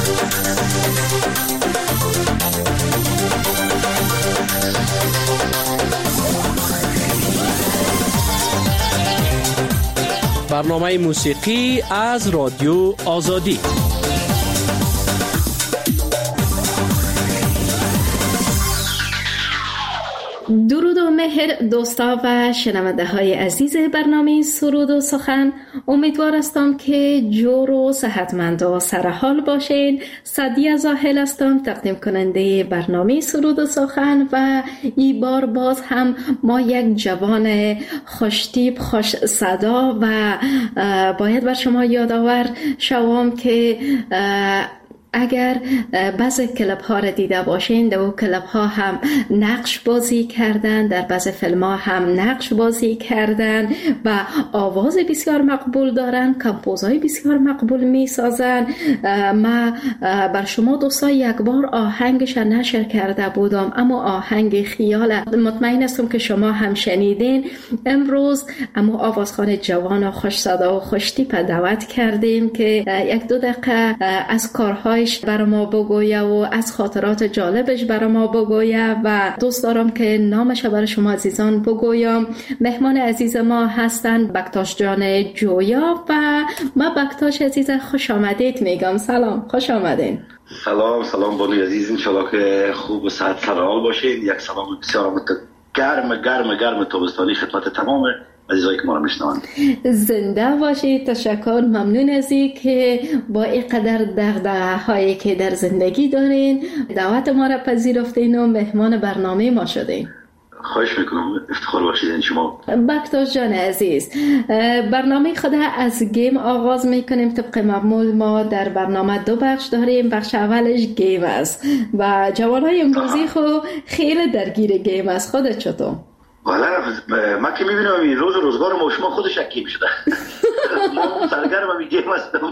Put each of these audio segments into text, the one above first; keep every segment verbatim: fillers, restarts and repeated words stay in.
برنامه موسیقی از رادیو آزادی. درود و مهر دوستا و شنونده های عزیز برنامه سرود و سخن. امیدوار هستم که جور و صحتمند و سرحال باشین. سعدیه زاهل هستم، تقدیم کننده برنامه سرود و سخن، و این بار باز هم ما یک جوان خوشتیپ خوش صدا و باید بر شما یادآور شوم که اگر بعض کلپ ها را دیده باشین، در اون کلپ ها هم نقش بازی کردن، در بعض فیلم ها هم نقش بازی کردن و آواز بسیار مقبول دارن، کمپوزهای بسیار مقبول می سازن. ما بر شما دوستا یک بار آهنگش نشر کرده بودم، اما آهنگ خیال، مطمئن هستم که شما هم شنیدین. امروز اما آوازخوان جوان و خوش صدا و خوش تیپ دعوت کردیم که یک دو دقیقه از کارهای برای ما بگویه و از خاطرات جالبش برای ما بگویه و دوست دارم که نامش برای شما عزیزان بگویم. مهمان عزیز ما هستند بکتاش جان جویا و ما بکتاش عزیز خوش آمدید میگم. سلام، خوش آمدین. سلام سلام بانوی عزیز، انشالله که خوب و صحت سرحال باشید. یک سلام بسیار گرم گرم گرم تابستانی خدمت تمام عزیزایی که ما رو میشنوند. زنده باشید. تشکر، ممنون از این که با اینقدر دغدغه هایی که در زندگی دارین دعوت ما را پذیرفتین و مهمان برنامه ما شدین. خواهش میکنم، افتخار باشید شما. بکتاش جان عزیز، برنامه خود از گیم آغاز میکنیم. طبق معمول ما در برنامه دو بخش داریم. بخش اولش گیم است و جوانای امروزی خو خیلی درگیر گیم است. خودت چطور؟ والا من که میبینم این روز و روزگار ما شما خودش اکیم شده. ما سرگرم هم گیم هستم.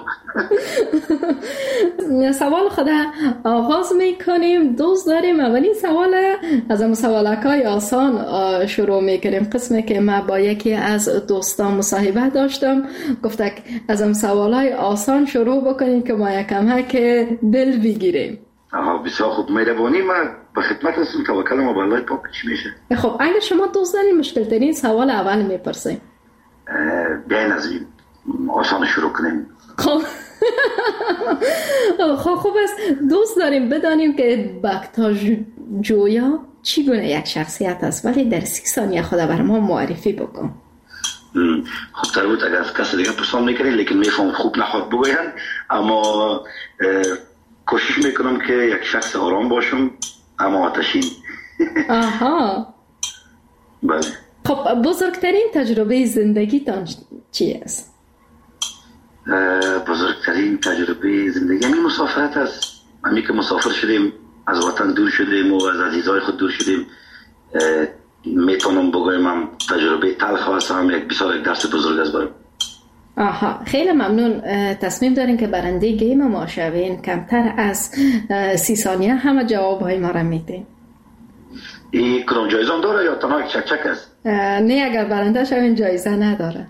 سوال خود آغاز میکنیم. دوست داریم اولین سوال از هم سوالکای آسان شروع میکنیم. قسمی که من با یکی از دوستان مصاحبه داشتم، گفته از هم سوالای آسان شروع بکنیم که ما یکم که دل بگیریم. آها بسیار خوب، مهربانی. من به خدمت هستم. توکل ما به الله پاک. چی میشه؟ خب اگه شما دوست دارین مشکل ترین سوال اول میپرسیم. بیاین از این آسان شروع کنیم. خب خب خوب است. دوست داریم بدانیم که بکتاش جویا چی گونه یک شخصیت است، ولی در سی ثانیه خود بر ما معرفی بکن. خب تر بود اگر از کسی دیگه پرسان میکنین، لیکن میفهم خوب نخواد بگوین، اما کوشش میکنم که یک شخص آرام باشم اما آتشین. آها. بله. خب بزرگترین تجربه زندگیتان چی است؟ بزرگترین تجربه زندگی همین مسافرت است. همین که مسافر شدیم، از وطن دور شدیم و از عزیزای خود دور شدیم. میتونم بگویم هم تجربه تلخ است، هم یک بسیار یک درس بزرگ است برام. آها، خیلی ممنون. تصمیم دارین که برنده گیم ما شوین. کمتر از سی ثانیه همه جوابهای ما را میدین. این کدام جایزه هم داره یا تنها یک چک چک است؟ نه، اگر برنده شوین جایزه نداره.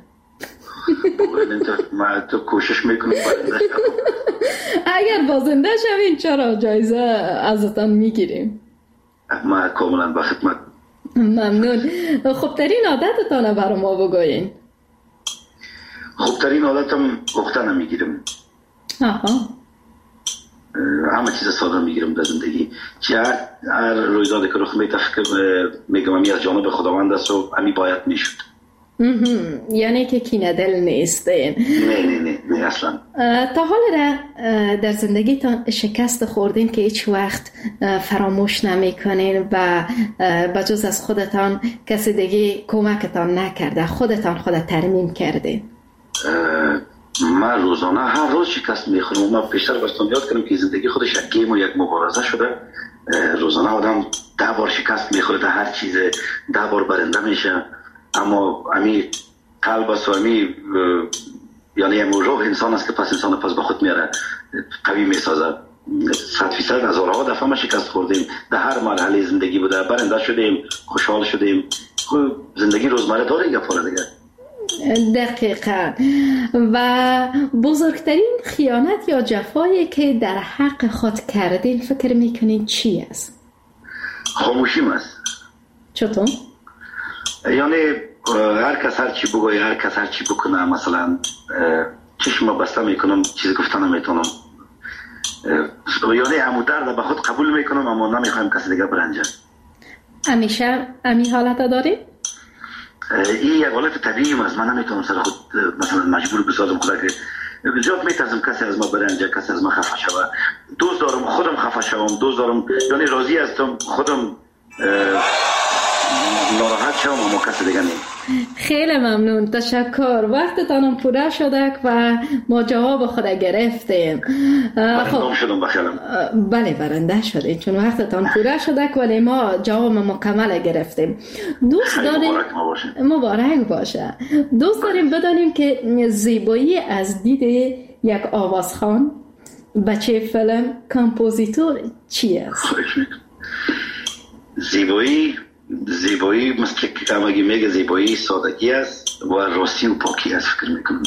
من تو کوشش میکنم برنده شوم. اگر بازنده شوین چرا جایزه ازتان میگیریم. من کاملا به خدمت. ممنون. خوبترین عادتتان برای ما بگوین. خوبترین عادتم اختن میگیرم. آها. همه چیز ساده میگیرم در زندگی. چه هر, هر رویدادی که رخ میده فکر میگم همی از جانب خداوند است و همی باید میشد. یعنی که کینه دل نیستین؟ نه نه نه نه اصلا. تا حال را در زندگیتان شکست خوردین که هیچ وقت فراموش نمیکنین و بجز از خودتان کسی دیگه کمکتان نکرده، خودتان خود ترمیم کردین؟ من روزانه هر روز شکست میخورم. من پیشتر بستم یاد کنم که زندگی خودش یک گیم و یک مبارزه شده. روزانه آدم ده بار شکست میخوره در هر چیز، ده بار برنده میشه، اما امی قلب است و امی یعنی امو روح انسان است که پس انسان پس به خود میاره، قوی میسازه. صد فیصد هزارها دفعه ما شکست خوردیم، در هر مرحله زندگی بوده، برنده شدیم، خوشحال شدیم. زندگی روزمره داره گفاره دیگه. دقیقاً. و بزرگترین خیانت یا جفایی که در حق خود کردین فکر میکنین چی است؟ خاموشیم است. چطور؟ یعنی هر کس هر چی بگوی، هر کس هر چی بکنه، مثلا چشم بسته میکنم، چیزی گفتن نمیتونم، یعنی امو درد به خود قبول میکنم اما نمیخوایم کسی دیگه برنجه. همیشه امی حالت داری؟ این یک حالت طبیعی است. من نمیتونم سر خود مثلا مجبور بسازم خدا که جات میتازم کسی از ما برنجه، کسی از ما خفه شوه. دوست دارم خودم خفه شوم، دوست دارم یعنی راضی هستم خودم ناراحت شوم اما کسی دیگه نیم. خیلی ممنون، تشکر. وقتتانم پوره شده و ما جواب خود گرفتیم. خب شدم بخیرم. بله برنده شدیم چون وقتتان پوره شده ولی ما جواب مکمل گرفتیم. دوست داریم مبارک ما باشه. مبارک باشه. دوست داریم بدانیم که زیبایی از دید یک آوازخوان، بچه فیلم، کامپوزیتور چی است؟ زیبایی زیبایی مثل که همگی میگه زیبایی سادگی است و راستی و پاکی است. فکر میکنم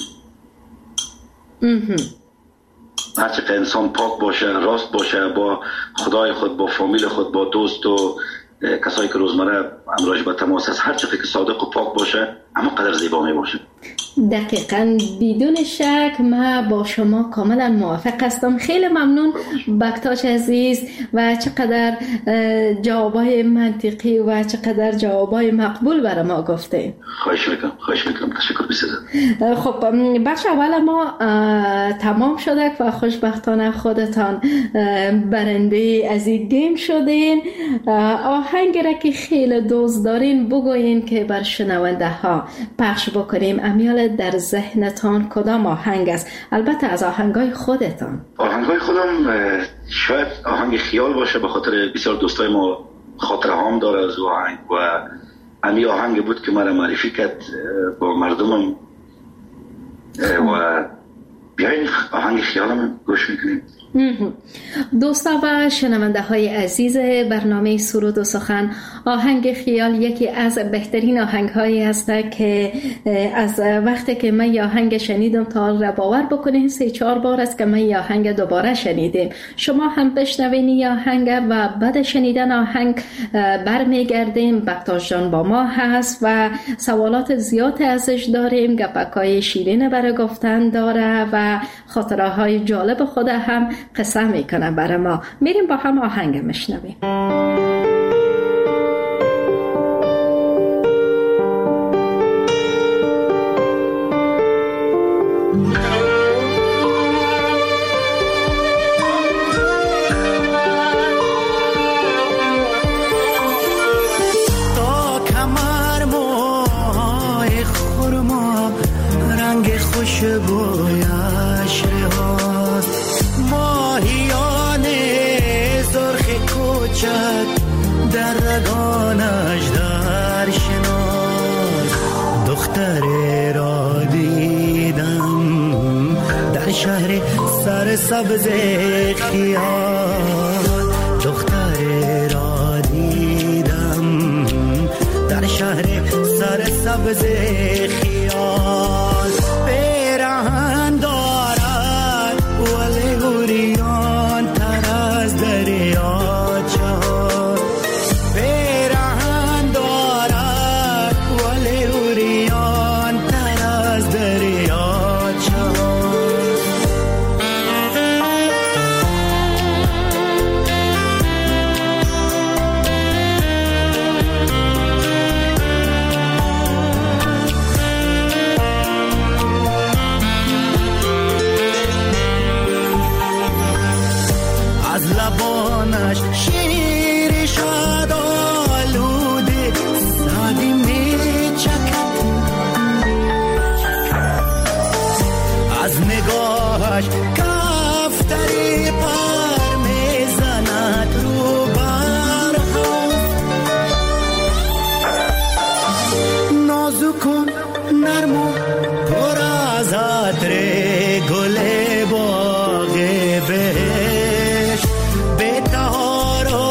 هرچه انسان پاک باشه، راست باشه با خدای خود، با فامیل خود، با دوست و کسایی که روزمره امراش به تماس است، هرچه که صادق و پاک باشه اما قدر زیبا می باشه. دقیقاً، بدون شک ما با شما کاملا موافق هستم. خیلی ممنون بکتاش عزیز و چقدر جوابای منطقی و چقدر جوابای مقبول برای ما گفتین. خواهش میکنم خواهش میکنم تشکر بسیار. خب بخش اول ما تمام شده و خوشبختانه خودتان برنده از این گیم شدین. آهنگی را که خیلی دوست دارین بگوین که بر شنونده ها پخش بکنیم. امیال در ذهنتان کدام آهنگ است؟ البته از آهنگای خودتان. آهنگای خودم شاید آهنگ خیال باشه، به خاطر بسیار دوستای ما خاطره هام داره از آهنگ و امی آهنگ بود که مرا معرفی کرد با مردمم و بیاین آهنگ خیالم گوش میکنیم. دوستا و شنونده های عزیز برنامه سرود و سخن، آهنگ خیال یکی از بهترین آهنگ هایی هست که از وقتی که من یه آهنگ شنیدم تا را باور بکنین سه چهار بار است که من یه آهنگ دوباره شنیدیم. شما هم بشنوین یه آهنگ و بعد شنیدن آهنگ برمیگردیم. بکتاش جان با ما هست و سوالات زیاد ازش داریم، گپکای شیرین برای گفتن داره و خاطره های جالب خود هم قصه میکنه برای ما. میریم با هم آهنگ میشنویم. تا کمر موهای خرما رنگ خوشبویش رهاست، ماهیانه زرخ کوچک در رگانش در شناس. دختر را دیدم در شهر سر سبز خیال، دختر را دیدم در شهر سر سبز خیال. پیراهن دارد ولی اوریان تر از دریاچه ها، پیراهن دارد ولی اوریان تر از دریاچه ها. از لبانش شیر شد آلوده سادی می چکد، از نگاهش کفتری پر می زند رو برها. نازک و نرم و پر از عطر گل باغ بهشت، به تهار و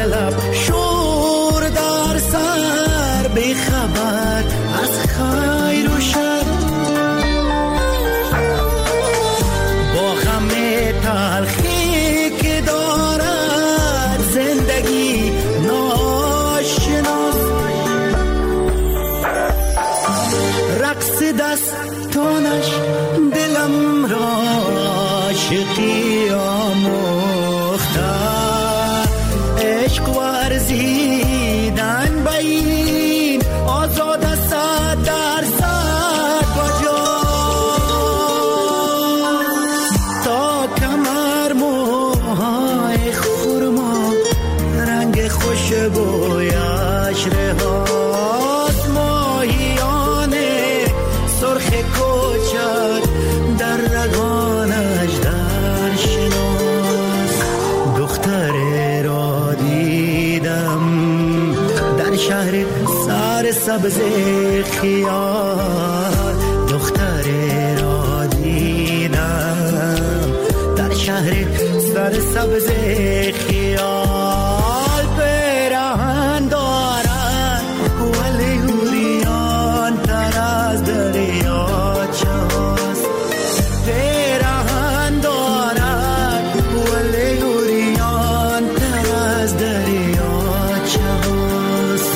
لب شور در سر بی خبر از خیر و شر با غم تلخی که دارد زندگی ناشناس رقص دستانش دلم را عاشقی آموخته عشق ورزیدن به این آزاد صد درصد کجا تا کمر موهای خرما رنگ خوشبویش رهاست ماهیان سرخ کوچر در رگانش در شناس دختر را دیدم در شهر سر سبز خیال دختر را دیدم در شهر سر سبز خیال پیراهن دارد ولی اوریان تر از دریاچه هاست پیراهن دارد ولی اوریان تر از دریاچه هاست.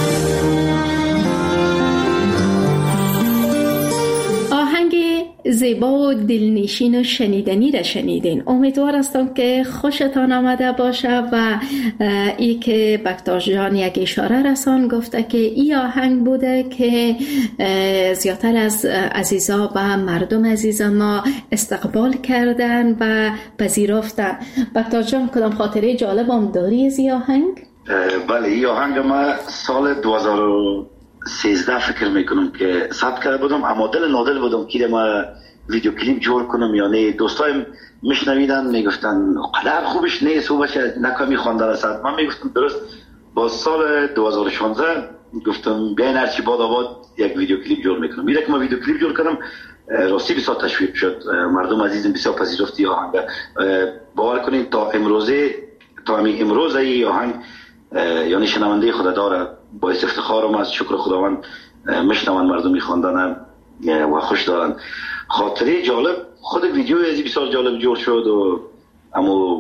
آهنگ زیبا و دلنشین و شنیدنی را شنیدین. امیدوار هستم که خوشتان آمده باشه و ای که بکتاش جان یک اشاره رسان گفته که ای آهنگ بوده که زیادتر از عزیزا و مردم عزیز ما استقبال کردن و پذیرفتن. بکتاش جان کدام خاطره جالب هم داری از ای آهنگ؟ بله ای آهنگ ما سال دو هزار و سیزده فکر میکنم که ثبت کرده بودم اما دل نادل بودم که ما ویدیو کلیپ جور کنم یعنی دوستایم میشنویدن میگفتن قدر خوبش نیست او باشه نکامی خوانده رسد من میگفتم درست با سال دو هزار و شانزده گفتم بیاین هرچی باد آباد یک ویدیو کلیپ جور میکنم میره که ما ویدیو کلیپ جور کردم راستی بسیار تشویق شد مردم عزیزم بسیار پذیرفتی آهنگ باور کنین تا امروزه تا همین امروز ای آهنگ یعنی شنونده خدا داره باعث افتخارم از شکر خداوند میشنون مردم میخواندن و خوش دارن. خاطره جالب خود ویدیو ازی بسیار جالب جور شد و اما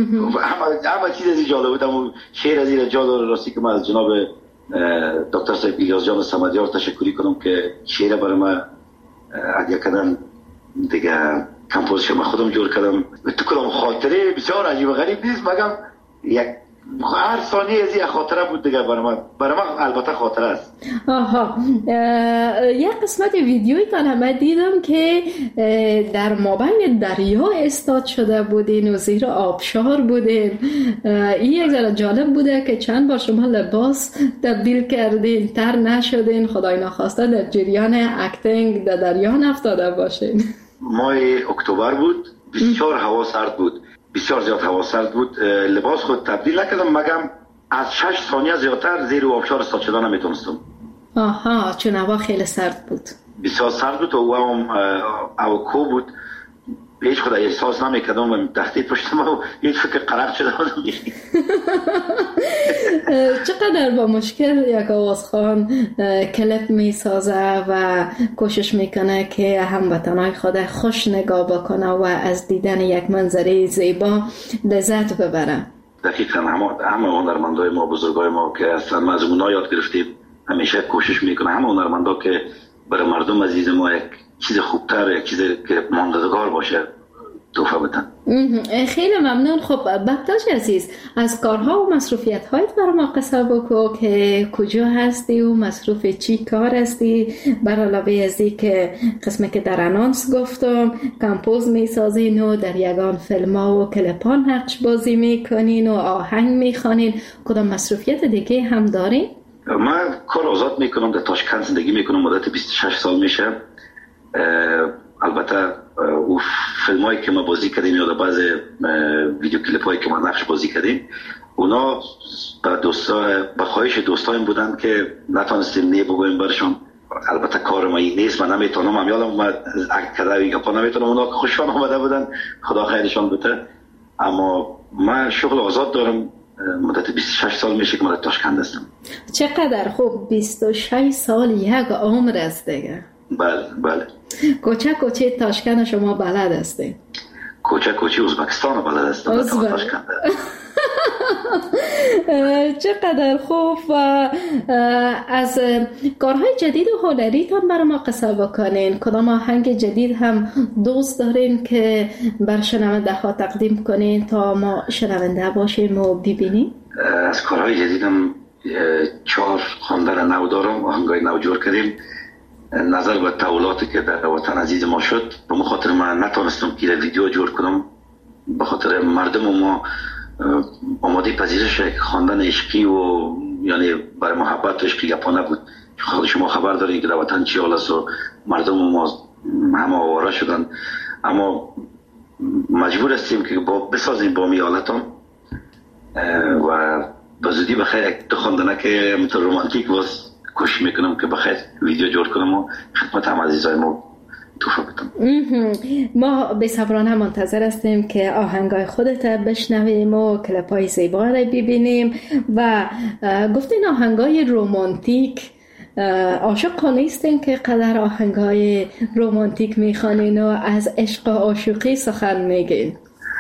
همه چیز ازی جالب بود اما شعر ازی را جا داره راستی که من از جناب دکتر صاحب الیاس جان صمدیار تشکری کنم که شعر برای من هدیه کردن دیگه کمپوزیشن من خودم جور کردم. تو کدام خاطره بسیار عجیب و غریب نیست مگم یک هر ثانیه از یک خاطره بود دیگه برای من برای من البته خاطره است. آها یک قسمت ویدیویی که من دیدم که در مابین دریا استاد شده بودین و زیر آبشار بودین. این یک ذره جالب بوده که چند بار شما لباس تبدیل کردین تر نشدین خدای نخواسته در جریان اکتینگ در دریا نفتاده باشین. ماه اکتبر بود بسیار هوا سرد بود بسیار زیاد هوا سرد بود لباس خود تبدیل نکردم مگم از شش ثانیه زیادتر زیر آبشار استاد شدن نمیتونستم. آها چون هوا خیلی سرد بود بسیار سرد بود و هم اوکو بود هیچ خود احساس نمیکردم و تحتیت پشتم و هیچ فکر قرار شده بودم. چقدر با مشکل یک آوازخوان کلیپ میسازه و کوشش میکنه که هموطنای خود خوش نگاه بکنه و از دیدن یک منظره زیبا لذت ببره. دقیقاً همه هنرمندای ما بزرگای ما که اصلا ما از اونا یاد گرفتیم همیشه کوشش میکنه همه هنرمندا که برای مردم عزیز ما یک چیز خوبتر یک چیز که ماندگار باشه توفه بدن. خیلی ممنون. خب بکتاش عزیز از کارها و مصروفیت هایت برای ما قصه بکو که کجا هستی و مصروف چی کار هستی بر علاوه از این که قسمه که در انانس گفتم کمپوز میسازین و در یگان فیلم ها و کلپان نقش بازی میکنین و آهنگ میخوانین کدام مصروفیت دیگه هم دارین؟ من کار آزاد میکنم در تاشکند زندگی میکنم مدت بیست و شش سال میشه. البته او فیلم هایی که ما بازی کردیم یا بعض ویدیو کلیپ هایی که ما نقش بازی کردیم اونا با دوستا با خواهش دوستایم بودن که نتونستیم نه بگویم برشون البته کار ما این نیست من نمیتونم هم یادم ما اکت کرده و گپا نمیتونم اونا خوششان آمده بودن خدا خیرشان بده اما من شغل آزاد دارم مدت بیست و شش سال میشه که مدت تاشکند هستم. چقدر خوب، بیست و شش سال یک عمر است دیگه. بله بله. کوچه کوچه تاشکند شما بلد هستید؟ کوچه کوچه ازبکستان بلد هستم. تاشکند. چقدر خوب. و از کارهای جدید و هنریتان برای ما قصه بکنین. کدام آهنگ جدید هم دوست دارین که بر شنونده ها تقدیم کنین تا ما شنونده باشیم و ببینیم؟ از کارهای جدیدم چهار خواندن نو دارم، آهنگای نو جور کردیم. نظر به تحولاتی که در وطن عزیز ما شد، به خاطر من نتونستم که ویدیو جور کنم، به خاطر مردم ما آماده پذیرش خواندن عشقی و یعنی برای محبت و عشقی گپا نبود. خود شما خبر دارین که در وطن چی حال است و مردم ما همه آواره شدن، اما مجبور هستیم که با بسازیم با می حالتان و به زودی بخیر یک خواندنه که مثل رومانتیک باز کوشش میکنم که بخیر ویدیو جور کنم و خدمت هم عزیزای ما توفیق بدم. ما بی‌صبرانه منتظر هستیم که آهنگای خودت بشنویم و کلیپ‌های زیبا را ببینیم. و گفتین آهنگای رومانتیک، عاشق نیستین که قدر آهنگای رومانتیک میخوانین و از عشق و عاشقی سخن میگین؟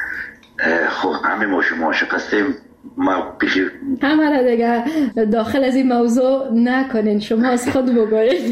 خب همه ما شما عاشق هستیم. ما پیشی همه را دیگه داخل از این موضوع نکنین، شما از خود بگوین.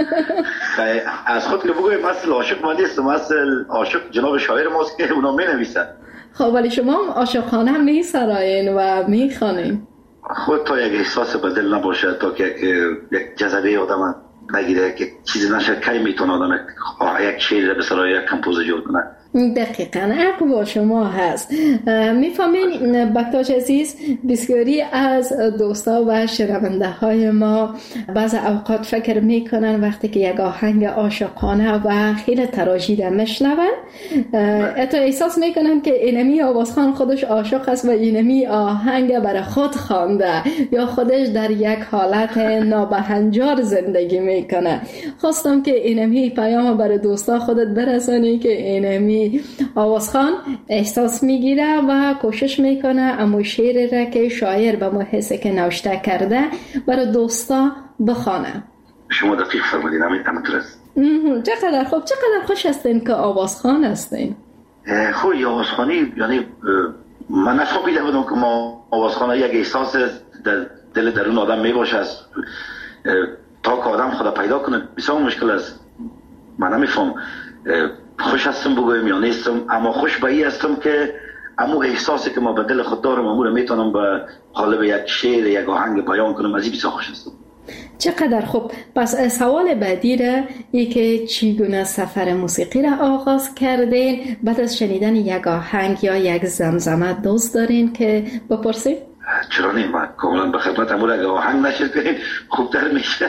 از خود که بگویم اصل عاشق ما نیستم، اصل عاشق جناب شاعر ماست که اونا می نویسن. خب ولی شما عاشقانه می سرایین و می خوانین. خود تا یک احساس به دل نباشه، تا که یک جذبه آدم نگیره که چیزی نشه، کی میتونه آدم یک شعر به سرای یک کمپوز جور کنه. دقیقاً حق با شما هست. میفهمین بکتاش عزیز، بسیاری از دوستا و شنونده های ما بعض اوقات فکر میکنن وقتی که یک آهنگ عاشقانه و خیلی تراژیده میشنون، حتی احساس میکنن که اینمی آوازخوان خودش عاشق است و اینمی آهنگ برای خود خوانده یا خودش در یک حالت نابهنجار زندگی میکنه. خواستم که اینمی پیام برای دوستا خودت برسانی که اینمی آوازخوان احساس میگیره و کوشش میکنه اما شعر را که شاعر به محسه که نوشته کرده برای دوستا بخوانه. شما دقیق فرمودین، همینطور است. چقدر خوب، چقدر خوش هستین که آوازخوان هستین. خب آوازخوانی یعنی من نفهمیده بودم که ما آوازخوان یک احساس در دل درون آدم میباشه است تا که آدم خدا پیدا کنه بسیار مشکل است. من نمیفهم خوش هستم بگویم یا نیستم، اما خوش به این هستم که امو احساسی که ما به دل خود دارم امو رو میتونم به قالب یک شعر یک آهنگ بیان کنم. از این بسیار خوش هستم. چقدر خوب. پس سوال بعدی را ای که چگونه سفر موسیقی را آغاز کردین؟ بعد از شنیدن یک آهنگ یا یک زمزمه دوست دارین که بپرسید؟ چرا نیم؟ من کاملا به خدمت امو را آهنگ نشر کنیم خوبتر میشه.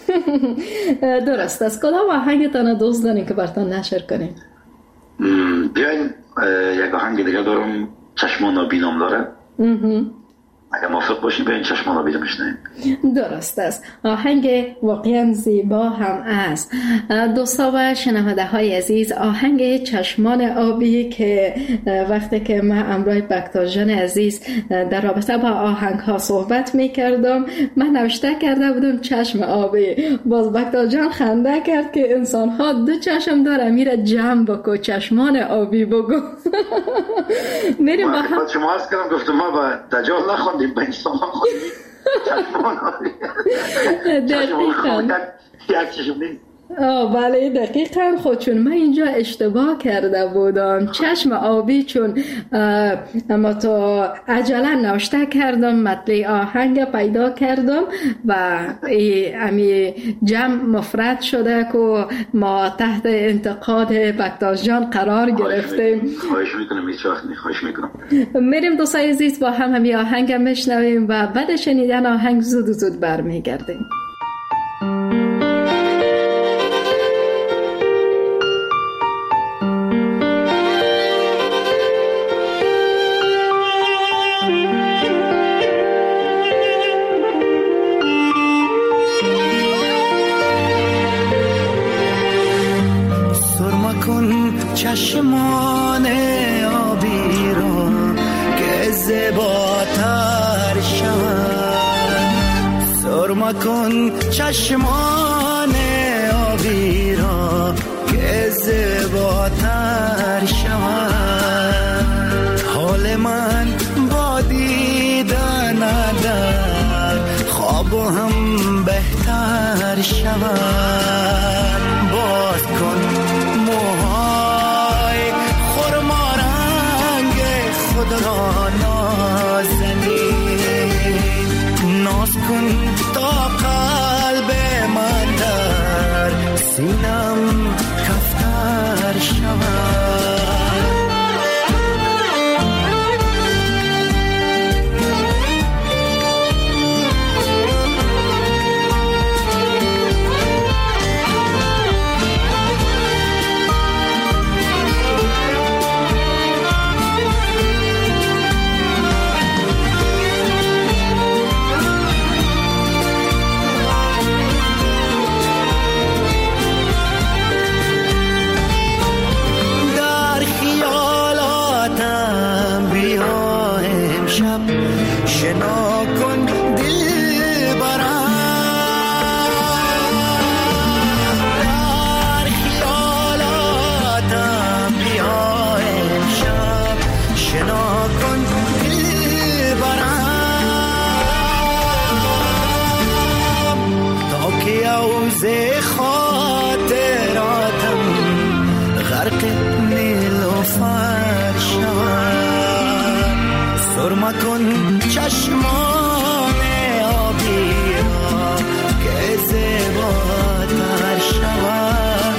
درست است. کدام آهنگتان دوست دارین که براتون نشر کنیم؟ بیاین یک آهنگ دیگه دارم، چشمان آبی نام داره. اگر موافق باشین بیاین چشمان آبی رو بشنویم. درست است. آهنگ واقعا زیبا هم است. دوستا و شنونده های عزیز، آهنگ چشمان آبی که وقتی که من امروی بکتاش جان عزیز در رابطه با آهنگ ها صحبت می کردم، من نوشته کرده بودم چشم آبی. باز بکتاش جان خنده کرد که انسان ها دو چشم داره، میره جمع بکو چشمان آبی بگو. میریم با هم. شما هست کردم گفتم ما با دجال نخوندیم به انسان ها خوندیم چشمان آبی. دقیقا یک چشم نیست. آه بله دقیقا. خود چون من اینجا اشتباه کرده بودم، چشم آبی، چون اما تو عجله نوشته کردم مطلع آهنگ پیدا کردم و امی جمع مفرد شده که ما تحت انتقاد بکتاش جان قرار گرفتیم. خواهش میکنم هیچ وقت نی خواهش میکنم. میریم دوستای عزیز با هم همی آهنگ میشنویم و بعد شنیدن آهنگ زود زود برمیگردیم. چشمان آبی را که زیباتر مکن چشمان آبی را که زیباتر شود. حال من با دیدن در خواب هم بهتر شود. باز کن موهای خرما رنگ خود را نازنین، ناز کن تا قلب من در سینم کفتر شود. شنا کن دل برم، در خیالاتم بیا امشب. شنا کن دل برم تا که عوض خاطراتم غرق نیلوفر شود. سرما کن چشمان آبی را که زیباتر شود.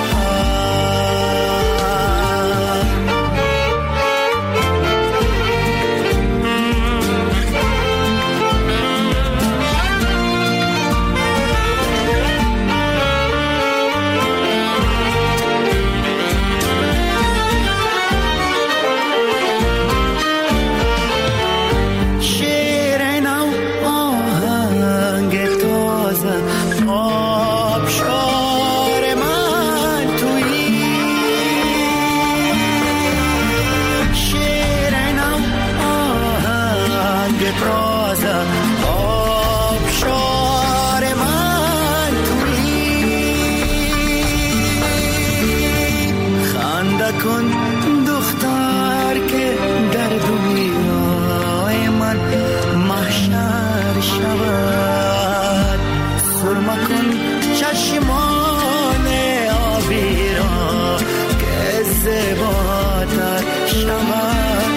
کن دختر که در دنیای من محشر شود. سرما کن چشمان آبی را که زیباتر شود.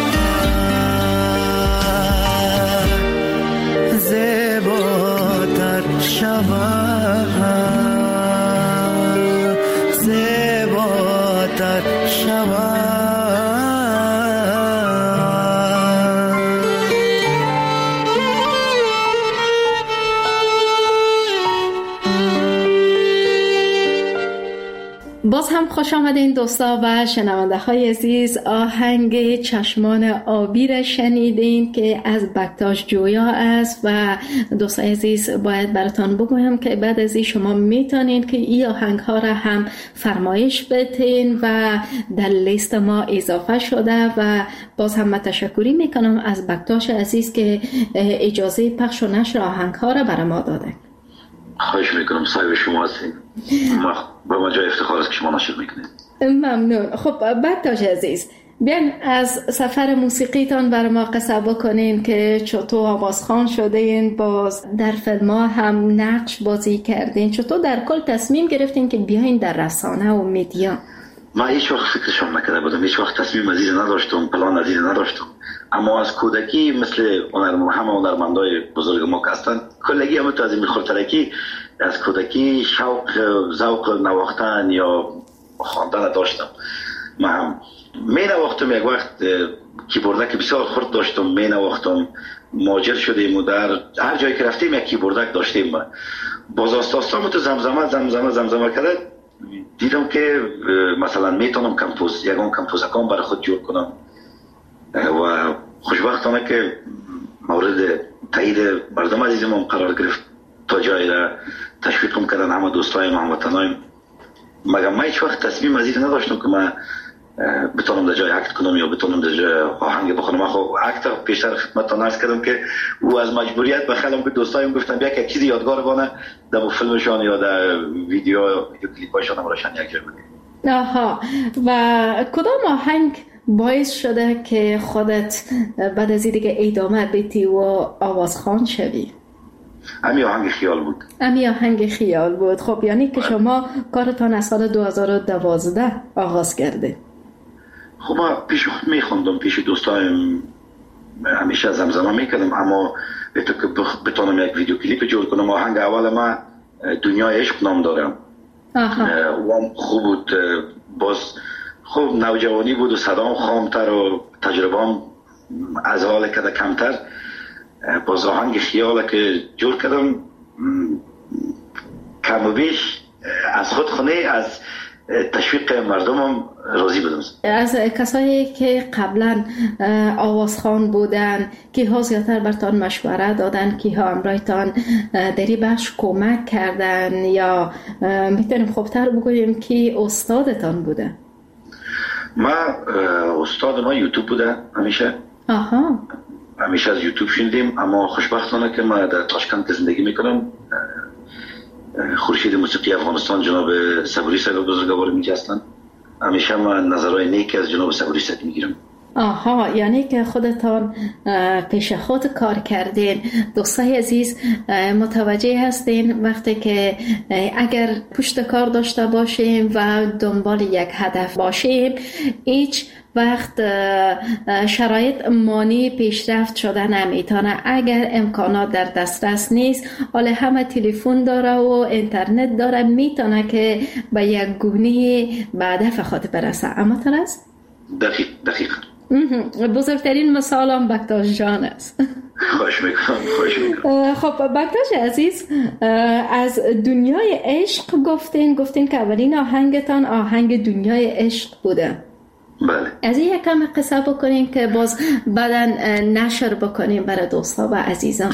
زیباتر شود. زیباتر شود. باز هم خوش آمدین دوستا و شنونده های عزیز. آهنگ چشمان آبی را شنیدین که از بکتاش جویا است و دوستای عزیز باید براتان بگویم که بعد از این شما میتونین که این آهنگ ها را هم فرمایش بدین و در لیست ما اضافه شده و باز هم تشکری میکنم از بکتاش عزیز که اجازه پخش و نشر آهنگ ها را برای ما داده. خواهش میکنم، صاحب شما هستین. ما با ما جای افتخار است که شما نشر میکنید. ممنون. خب بکتاش عزیز، بیان از سفر موسیقیتان برای ما قصه بکنین که چطور آوازخوان شدین، باز در فیلم ها هم نقش بازی کردین، چطور در کل تصمیم گرفتین که بیاین در رسانه و میدیا؟ ما هیچ وقت فکرشم نکرده بودم، هیچ وقت تصمیم عزیز نداشتم، پلان عزیز نداشتم، اما از کودکی مثل هنرمند همه هنرمندای بزرگ ما که هستند کلگی هم تو از این خورترکی از کودکی شوق ذوق نواختن یا خواندن داشتم. من هم می نواختم، یک وقت کیبوردک بسیار خرد داشتم، می نواختم، ماجر شدیم و در هر جایی که رفتیم یک کیبوردک داشتیم. باز آستاستام تو زمزمه زمزمه زمزمه کرده دیدم که مثلا میتونم کمپوز یکم کمپوزکان برای خود جور کنم و خوشبختانه که مورد تایید مردم عزیزم قرار گرفت، تا جایی را تشویقم کردن همه دوستای ما هموطنایم. مگر من هیچ وقت تصمیم عزیز نداشتم که من بتونم در جای اکت کنم یا بتونم در جای آهنگ بخونم. خب اکت پیشتر خدمتتان عرض کردم که او از مجبوریت بخلم که دوستایم گفتم بیا که چیزی یادگار بانه در فیلمشان یا در ویدیو ویدیو کلیپاشان هم روشن یک جای بودیم. آها. و کدام آهنگ باعث شده که خودت بعد از دیگه ادامه بدی و آوازخوان شوی؟ امی آهنگ خیال بود. امی آهنگ خیال بود. خب یعنی که شما کارتان از سال دو هزار و دوازده آغاز کرده. خب ما پیش خود میخوندم، پیش دوستایم همیشه زمزمه میکردم، اما به تو که بتونم یک ویدیو کلیپ جور کنم. آهنگ اول ما دنیای عشق نام دارم. و خوب بود. باز خوب نوجوانی بود و صدام خامتر و تجربه‌ام از حال کده کمتر. باز آهنگ خیاله که جور کردم کم و بیش از خود خونه از تشویق مردمم راضی بودم. از کسایی که قبلا آوازخوان بودن که ها زیادتر برتان مشوره دادن، که ها امرایتان دری بخش کمک کردن، یا میتونیم خوبتر بگوییم که استادتان بوده؟ ما استاد ما یوتیوب بوده همیشه. آها. همیشه از یوتیوب شنیدیم، اما خوشبختانه که ما در تاشکند زندگی میکنم. خورشید موسیقی افغانستان جناب صبوری صاحب بزرگوار میگه هستن. همیشه ما نظرهای نیک از جناب صبوری صاحب میگیرم. آها، یعنی که خودتان پیش خود کار کردین. دوستای عزیز متوجه هستین وقتی که اگر پشت کار داشته باشیم و دنبال یک هدف باشیم، هیچ وقت شرایط مانی پیشرفت شده نمیتونه. اگر امکانات در دسترس نیست، حالا همه تلفن داره و اینترنت داره، میتونه که به یک گونه به هدف خود برسه. اما ترست؟ دقیق دقیق بزرگترین مثال هم بکتاش جان است. خوش میکنم خوش میکنم. خب بکتاش عزیز، از دنیای عشق گفتین گفتین که اولین آهنگتان آهنگ دنیای عشق بوده. بله. از این یکم قصه بکنیم که باز بعداً نشر بکنیم برای دوستا و عزیزان.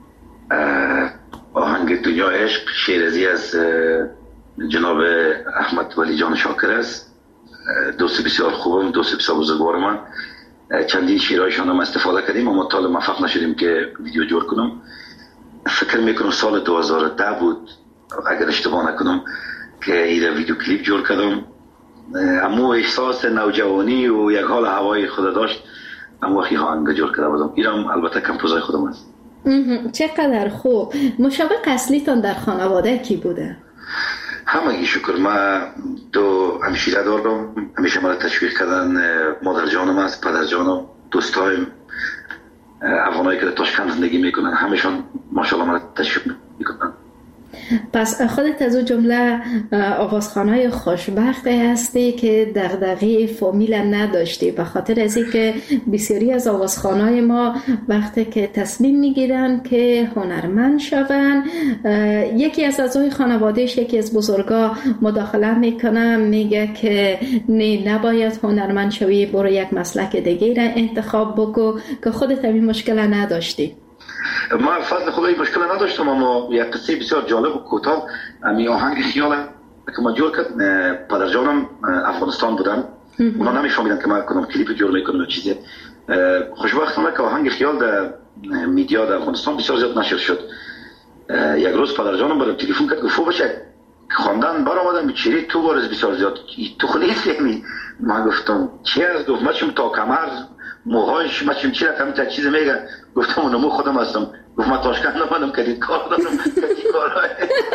آهنگ دنیای عشق شیرازی از جناب احمد ولی جان شاکر است. دوست بسیار خوبم، دوست بسیار بزرگوار من. چندین شیرایشان هم استفاده کردیم، اما تا موفق نشدیم که ویدیو جور کنم. فکر میکنم سال دو هزار و ده بود اگر اشتباه نکنم که ایده ویدیو کلیپ جور کردم. اما احساس نوجوانی و یک حال هوای خود داشت، اما وقتی آهنگ جور کرده بودم. اینم البته کمپوزای خودم است. چقدر خوب. مشابه اصلیتان در خانواده کی بوده؟ همگی شکر. ما دو همشیره دارم، همیشه مرا تشویق کردن. مادر جانم است، پدر جانم، دوستایم افغانایی که در تاشکند زندگی میکنن، همشون ماشاءالله مرا تشویق میکنن. پس خودت از اون جمله آوازخوانای خوشبخته هستی که دغدغه فامیل نداشتی، به خاطر از اینکه بسیاری از آوازخوانای ما وقتی که تصمیم میگیرن که هنرمند شون، یکی از اعضای خانوادهش، یکی از بزرگا مداخله میکنه، میگه که نه نباید هنرمند شوی، برو یک مسلک دیگه را انتخاب بکو، که خودت این مشکل نداشتی. ما فضل خدایی مشکل نداشتم، اما یک قصه بسیار جالب و کوتاه. امی آهنگ خیال که ما جور کرد، پدر جانم افغانستان بودن، اونا نمیفهمیدن که ما کنم کلیپ جور میکنم و چیزی. خوشبختانه که آهنگ خیال در میدیا در افغانستان بسیار زیاد نشر شد. یک روز پدر جانم برام تلفن کرد، گفت بچه خواندن برآمدن چیری تو بارز بسیار زیاد تو خلیت یعنی. من گفتم چی است؟ گفت ما چم تا کمر موهاش ما چم چی رقم تا چیز میگه. گفتم اونم مو خودم هستم. گفت ما تاشکند نمانم کردید کار دارم کارهای.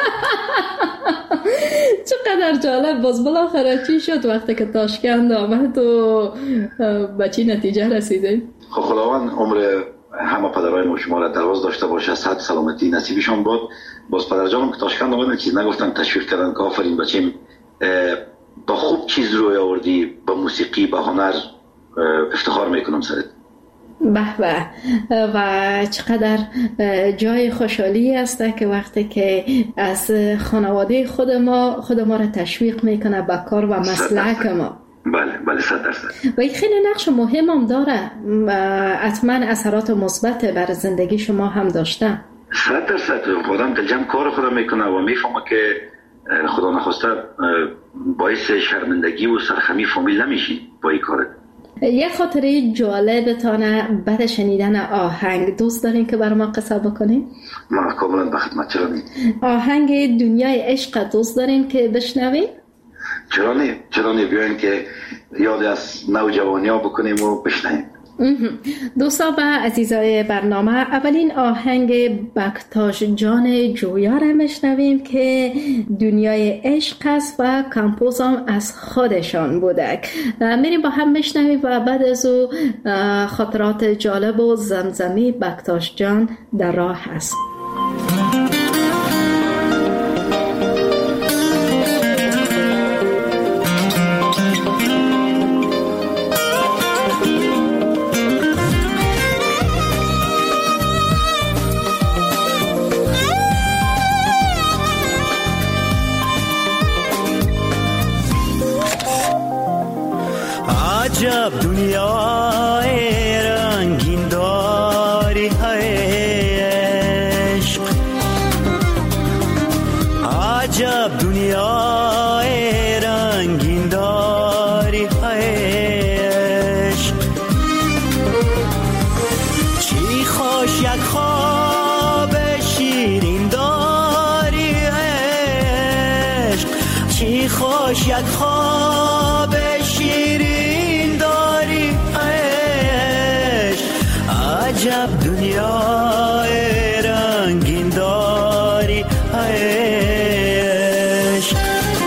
چقدر جالب. باز بالاخره چی شد وقتی که تاشکند آمد و به چی نتیجه رسیده؟ خب خداوند عمر همه پدرای ما شما را دراز داشته باشه، صحت سلامتی نصیبشون باد. باز پدر جانم که تاشکند آمدن چیز نگفتن، تشویق کردن که آفرین بچه‌م با خوب چیز روی آوردی، با موسیقی، با هنر افتخار میکنم سرت. به به. و چقدر جای خوشحالی است که وقتی که از خانواده خود ما خود ما را تشویق میکنه به کار و مسلک ما. بله بله صد درصد. و این خیلی نقش مهم هم داره، حتما اثرات مثبت بر زندگی شما هم داشته. صد درصد. خودم دلجم کار خودم میکنه و میفهمه که خدا نخواسته باعث شرمندگی و سرخمی فامیل نمیشی. با این کار. یه خاطره جالبتانه بعد شنیدن آهنگ دوست دارین که برای ما قصه بکنین؟ ما کاملا به خدمت. چرا نیم؟ آهنگ دنیای عشق دوست دارین که بشنویم؟ چرا نیم؟ چرا نیم؟ بیاین که یاد از نوجوانی ها بکنیم و بشنویم. دوستان و عزیزای برنامه، اولین آهنگ بکتاش جان جویا را میشنویم که دنیای عشق است و کمپوز هم از خودشان بوده. میریم با هم میشنویم و بعد از او خاطرات جالب و زمزمی بکتاش جان در راه است. عجب دنیای رنگین داری عشق، عجب دنیای رنگین داری عشق، چی خوش یک خواب شیرین داری عشق، چی خوش یک خواب شیرین داری عشق، عجب دنیای رنگین داری عشق.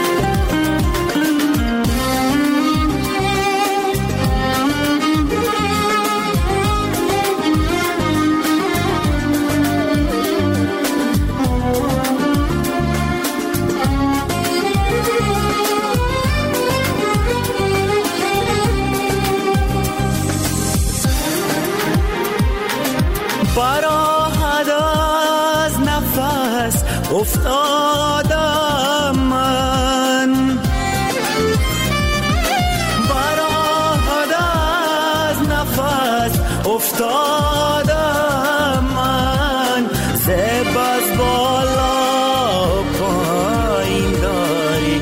براحت از نفس افتادم من، براحت از نفس افتادم من، زب از بالا پایین داری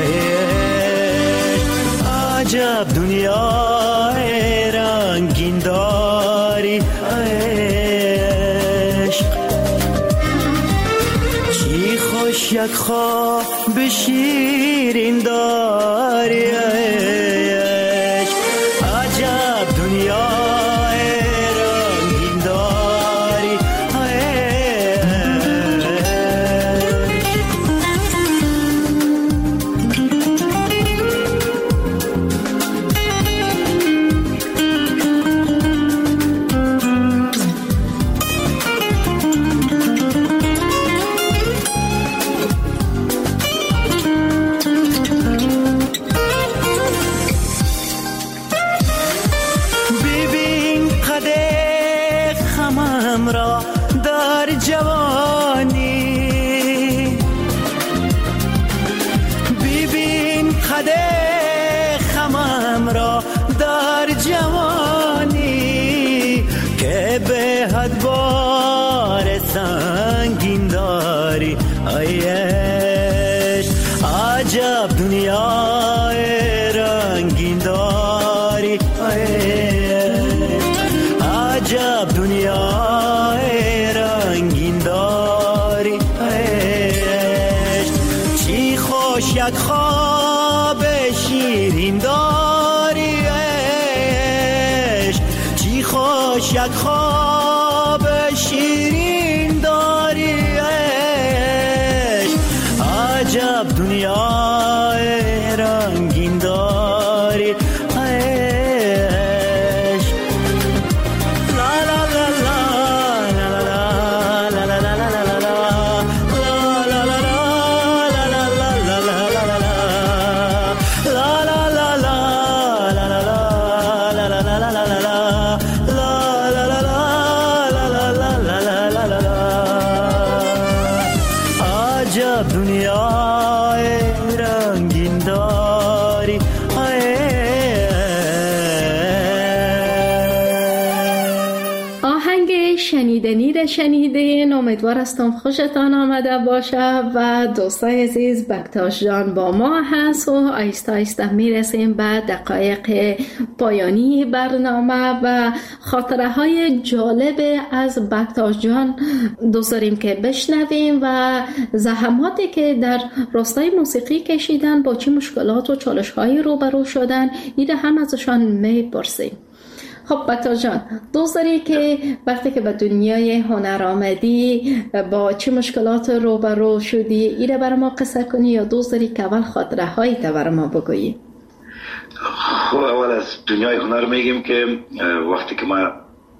عجب دنیای رنگین داری یک خواب شیرین داری عشق، عجب دنیای رنگین داری را در جوانی، ببین قد خمم را در جوانی، که به حد بار سنگین داری عشق، عجب دنیای رنگین داری عجب دنیای رنگین داری عشق، چی خوش یک خواب شیرین داری عشق، چی خوش یک خواب شیرین داری عشق، عجب دنیای رنگین داری شنیدنی را شنیدین. امیدوار هستم خوشتان آمده باشه و دوستای عزیز بکتاش جان با ما هست و آیسته آیسته میرسیم به دقایق پایانی برنامه و خاطره های جالب از بکتاش جان دوست داریم که بشنویم و زحماتی که در راستای موسیقی کشیدن، با چه مشکلات و چالش های روبرو شدن، ایده هم ازشان میپرسیم. خب بکتاش جان، دوست داری که وقتی که به دنیای هنر آمدی با چه مشکلات روبرو شدی ایره برای ما قصه کنی یا دوست داری که اول خاطره هایی تا برای ما بگویی؟ خب اول از دنیای هنر میگیم که وقتی که ما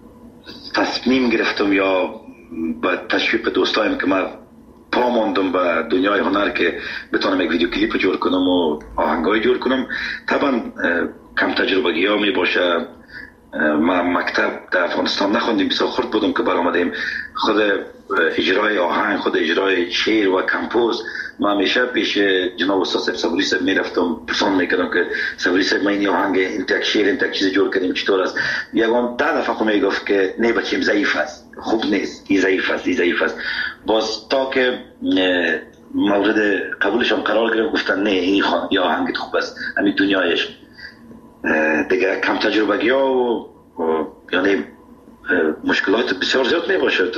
تصمیم گرفتم یا با تشویق دوستایم که ما پا ماندم به دنیای هنر که بتونم یک ویدیو کلیپ جور کنم و آهنگای جور کنم، طبعا کم تجربگی ها می باشه. ما مکتب در افغانستان نخوندیم، بسیار خرد بودم که برآمدیم. خود اجرای آهنگ، خود اجرای شعر و کمپوز ما همیشه پیش جناب استاد صبوری صاحب میرفتم، پرسان میکردم که صبوری صاحب ما این آهنگ انتک شعر انتک چیز جور کردیم چطور است؟ یگان ده دفعه خود میگفت که نه بچیم ضعیف است، خوب نیست، این ضعیف است، این ضعیف است. باز تا که مورد قبولشان قرار گرفت گفتن نه این یا آهنگت خوب است، همین دنیایش دیگه کم تجربگی ها و, و یعنی مشکلات بسیار زیاد می باشه.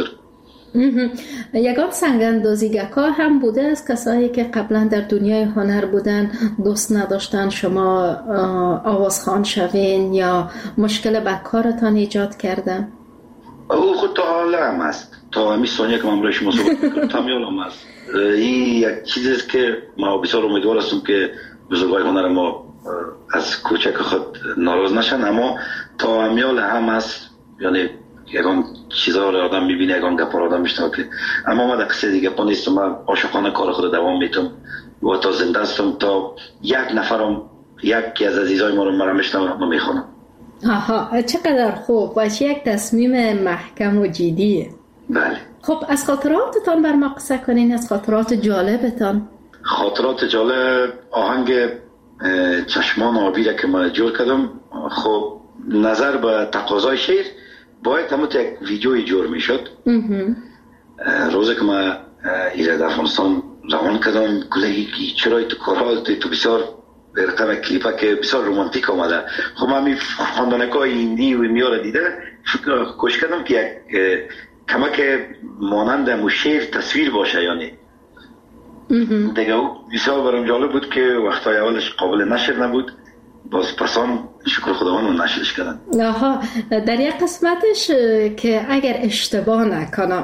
یگان سنگ‌اندازیگرها هم بوده از کسایی که قبلا در دنیای هنر بودن دوست نداشتن شما آوازخوان شوین یا مشکل به کارتان ایجاد کردن؟ او خود تا حالا هم است، تا همی ثانیه که من برای شما صحبت میکنم تا همی هم است. این یک چیزی است که ما بسیار امیدوار هستم که بزرگای هنر ما از کوچک خود ناراض نشن، اما تا امیال هم هست. یعنی یکان چیزها رو آدم میبینه، یکان گپا رو آدم میشنوه که اما ما در قصه دیگه پا نیستم. من عاشقانه کار خود دوام میتم و تا زنده هستم تا یک نفرم یکی از عزیزای ما رو مرا میشنوه ما میخونم. آها، چقدر خوب و چه یک تصمیم محکم و جدیه. بله. خب از خاطراتتان بر ما قصه کنین، از خاطرات جالبتان. خاطرات جالب آهنگ چشمان آبی را که ما جور کردم، خب نظر به تقاضای شعر باید همون یک ویدیوی جور می شد. روزی که ما ایره در افغانستان روان کردم گلهی چرای تو کارال تو بسیار برقم کلیپه که بسیار رومانتیک آمده. خب من می خواندنک های ایندی و میاره دیده کوشش کردم که یک کمک مانند مو شعر تصویر باشه. یعنی دیگه بسیار برام جالب بود که وقتای اولش قابل نشر نبود، باز پسان شکر خداوند رو نشرش کردن. آها، در یک قسمتش که اگر اشتباه نکنم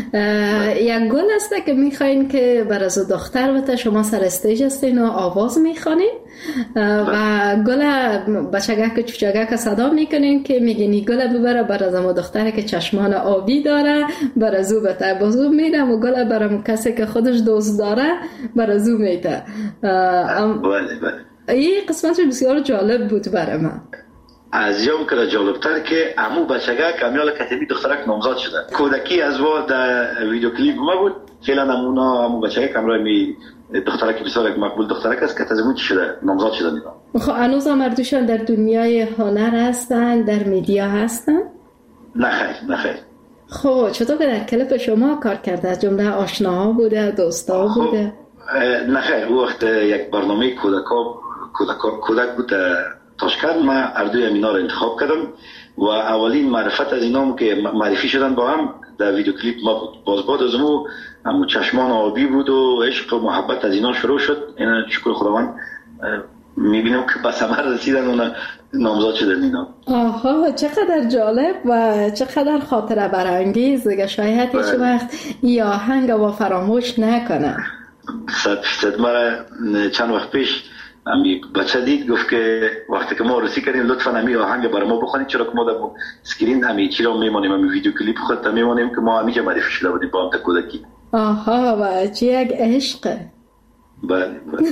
یک گل هسته که میخواین که بر از دختر بته شما سر استیج هستین و آواز میخوانین و گل بچگک چوچگک صدا میکنین که میگین گل ببره بر از اما دختره که چشمان آبی داره بر از او بته، بازو میدم و گل برام کسی که خودش دوست داره بر از او میته. بله بله، این قسمت بسیار جالب بود برای من. از یوم که جالبتر که امو بچگه کمیال کتبی دخترک نامزاد شده. کودکی از وقت در ویدیو کلیپ ما بود. فعلا نمونا امو بچگه کمرای می دخترک بسیار یک مقبول دخترک است که تزمون چی شده نامزاد شده نینا. خب هنوز مردوشان در دنیای هنر هستن، در میدیا هستن؟ نه خیر نه خیر. خب چطور که در کلیپ شما کار کرده؟ از جمله آشناها بوده، دوستا بوده؟ نه خیر، او وقت یک برنامه کودکا کودک کودک بود تاشکند. ما اردوی اینا رو انتخاب کردم و اولین معرفت از اینام که معرفی شدن با هم در ویدیو کلیپ ما بود. باز بعد از اون هم چشمان آبی بود و عشق و محبت از اینا شروع شد. اینا شکر خداوند میبینم که به ثمر رسیدن و نامزاد شدن اینا. آها، چقدر جالب و چقدر خاطره برانگیز. شاید هیچ وقت این آهنگ و فراموش نکنه. صد فیصد. مرا چند وقت پیش امی بچه دید گفت که وقتی که ما رسی کردیم لطفاً امی آهنگ برای ما بخونید، چرا که ما در اسکرین امی چی را میمانیم، امی ویدیو کلیپ خود میمانیم که ما همیشه معرفی شده بودیم با هم تا کودکی. آها، و چه یک عشق. بله بله.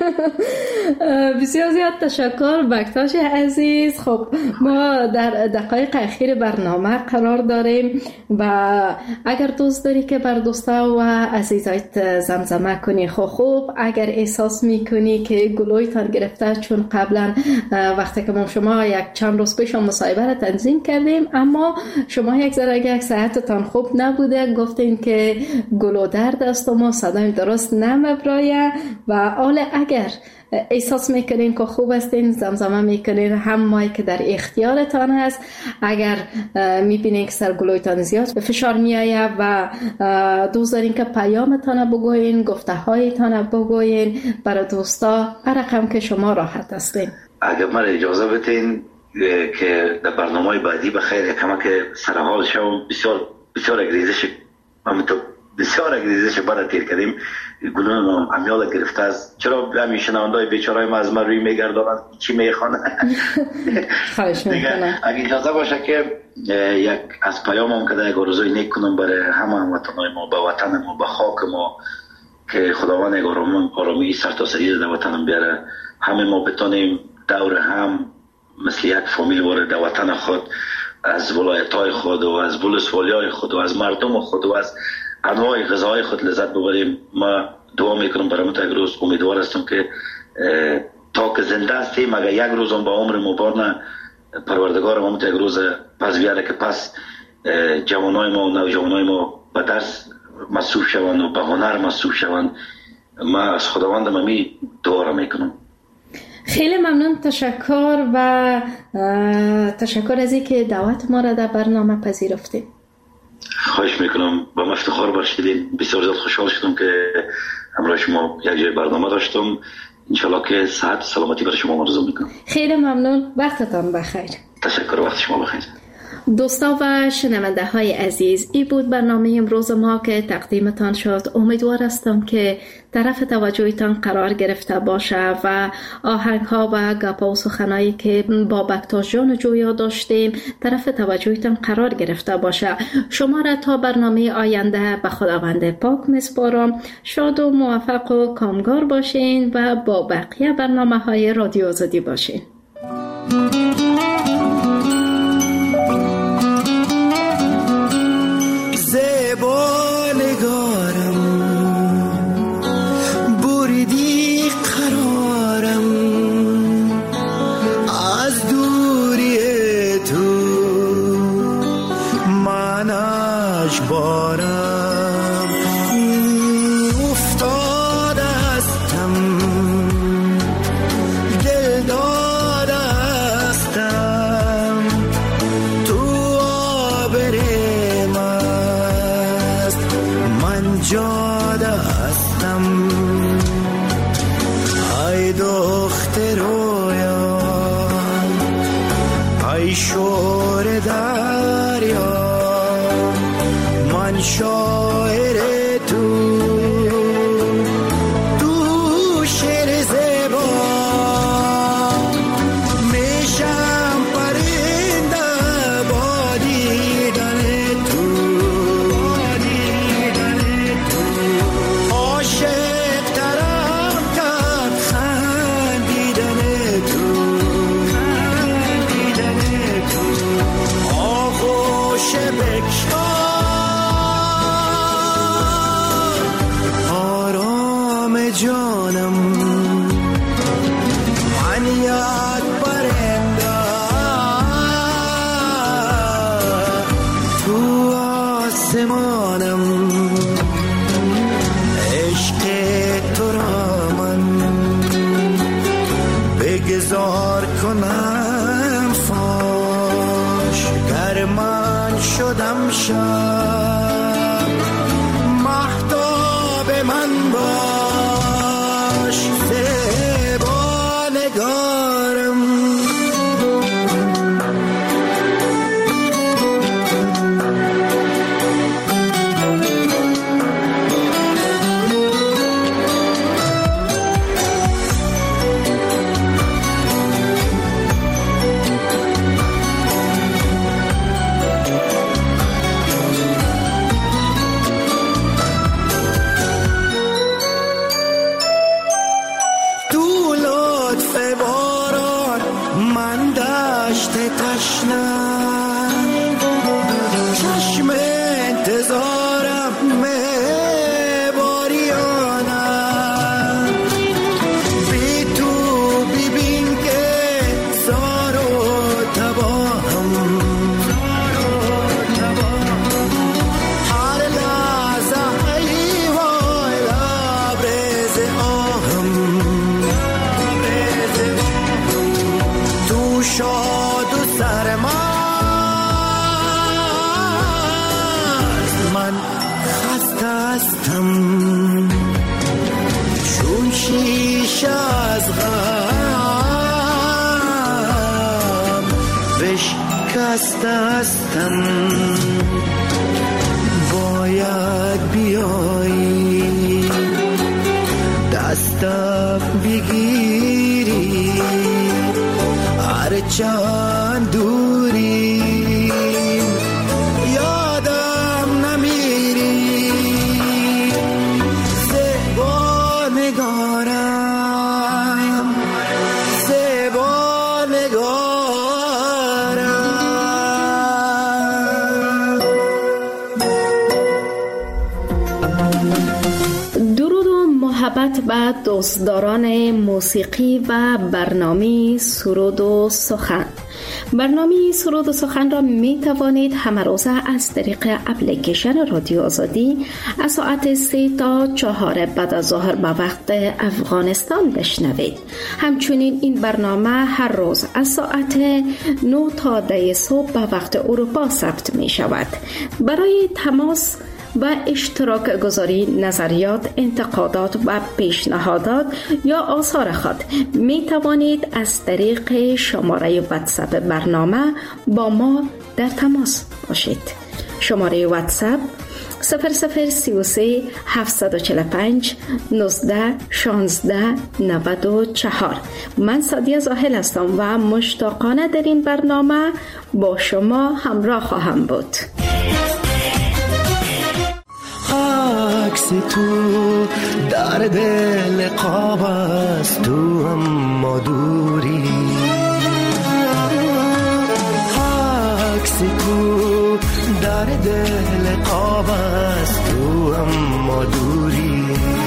بسیار زیاد تشکر بکتاش عزیز. خب ما در دقایق اخیر برنامه قرار داریم و اگر دوست داری که بر دوستا و عزیزایت زمزمه کنی خب خوب اگر احساس میکنی که گلویتان گرفته، چون قبلا وقتی که ما شما یک چند روز پیش مصاحبه را تنظیم کردیم اما شما یک ذره یک صحتتان خوب نبوده، گفتین که گلو درد است و ما صدای درست نمیبرایه و حالا اگر احساس میکنین که خوب هستین زمزمه میکنین، هم مایی که در اختیارتان هست. اگر میبینین که سرگلویتان زیاد به فشار میایه و دوست دارین که پیامتان بگوین، گفته هایتان بگوین برای دوستا، هر رقم که شما راحت هستین. اگر من اجازه بدین که در برنامه بعدی بخیر کمک سرحال شو، بسیار بسیار اگریزش همینطور بسیار اگریزش برای تیر کردیم. گلون امیال گرفته است. چرا همین شنوندای بیچارهای ما از من روی میگردانند چی میخوانه؟ خواهش میکنم اگه اجازه باشه که یک از پیامم که یک آرزوی نیک کنم برای همه هموطنای ما، به وطن ما، به خاک ما، که خداوند یک آرامی سرتاسری در وطنم بیاره. همه ما بتونیم دور هم مثل یک فامیل وارد وطن خود، از ولایت‌های خود و از ولسوالی‌های خود و از مردم خود و از انواع غذاهای خود لذت ببریم. ما دعا میکنم برای ما تا یک روز، امیدوار هستم که تا که زنده هستیم اگر یک روز هم با عمر مبارن پروردگار ما تا یک روز پس بیاره که پس جوانای ما و نوجوانای ما به درس مصروف شوند و به هنر مصروف شوند. ما از خداوند ممی دعا را میکنم. خیلی ممنون، تشکر و تشکر از اینکه دعوت ما را در برنامه پذیرفتید. خواهش میکنم، با ما افتخار باشیدین. بسیار زیاد خوشحال شدم که همراه شما یک جای برنامه داشتم. انشالله که صحت و سلامتی برای شما آرزو میکنم. خیلی ممنون، وقتتان بخیر. تشکر، وقت شما بخیر. دوستا و شنونده های عزیز، این بود برنامه امروز ما که تقدیمتان شد. امیدوار هستم که طرف توجهتان قرار گرفته باشه و آهنگ ها و گپا و سخنایی که با بکتاش جان جویا داشتیم طرف توجهتان قرار گرفته باشه. شما را تا برنامه آینده به خداوند پاک میسپارم. شاد و موفق و کامگار باشین و با بقیه برنامه های رادیو آزادی باشین. هستم، چون شیشه از غم بشکسته هستم. باید بیایی دستم بگیری، هرچند دوری یادم نمیری. زیبا نگارم، زیبا نگارم. درود و محبت به دوستداران موسیقی و برنامه سرود و سخن. برنامه سرود و سخن را می توانید همه روزه از طریق اپلیکیشن رادیو آزادی از ساعت سه تا چهار بعد از ظهر به وقت افغانستان بشنوید. همچنین این برنامه هر روز از ساعت نه تا ده صبح به وقت اروپا ثبت می شود. برای تماس و اشتراک گذاری نظریات، انتقادات و پیشنهادات یا آثار خود می توانید از طریق شماره واتساپ برنامه با ما در تماس باشید. شماره واتساپ صفر صفر سی و سه هفتصد و چهل و پنج نوزده شانزده نود و چهار. من سادیه زاهل هستم و مشتاقانه در این برنامه با شما همراه خواهم بود. عکس تو در دل قاب است، تو اما دوری. عکس تو در دل قاب است، تو اما دوری.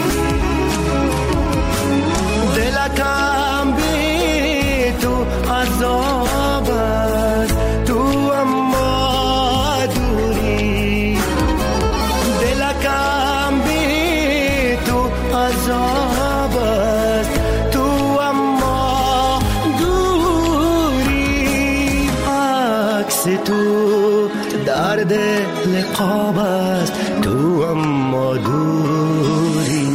دلکم بی تو عذاب است، تو اما دوری. دلکم بی تو عذاب است، تو اما دوری. عکس تو در دل قاب است، تو اما دوری.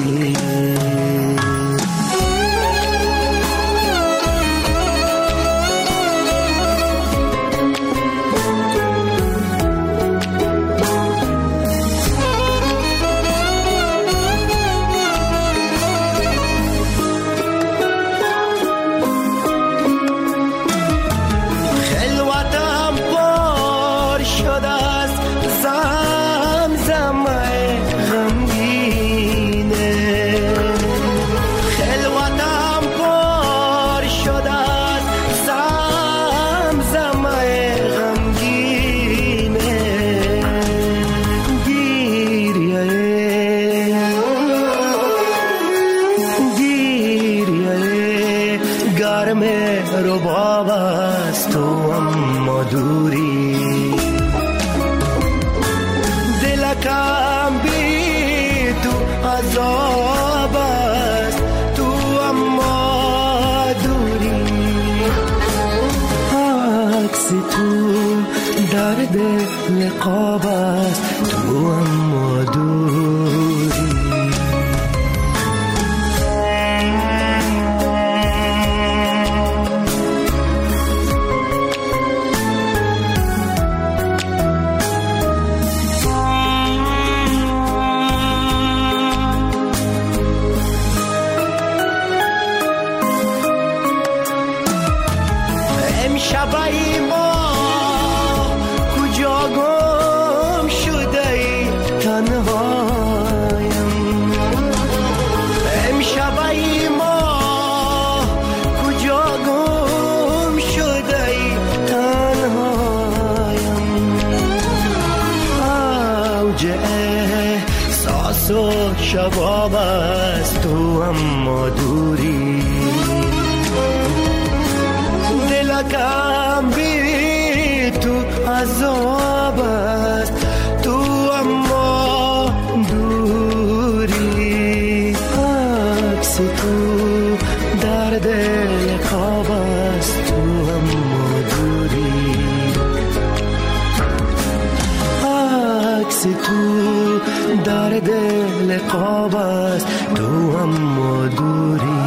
قاب است، تو اما دوری. امشب ما کجا گم شده ای تنهایم. امشب ما کجا گم شده ای تنهایم. اوج احساس و شباب است، تو اما دوری. دلکم بی تو عذاب است، تو اما دوری. عکس تو در دل خواب است، تو اما دوری. عکس تو در دل قاب است تو اما دوری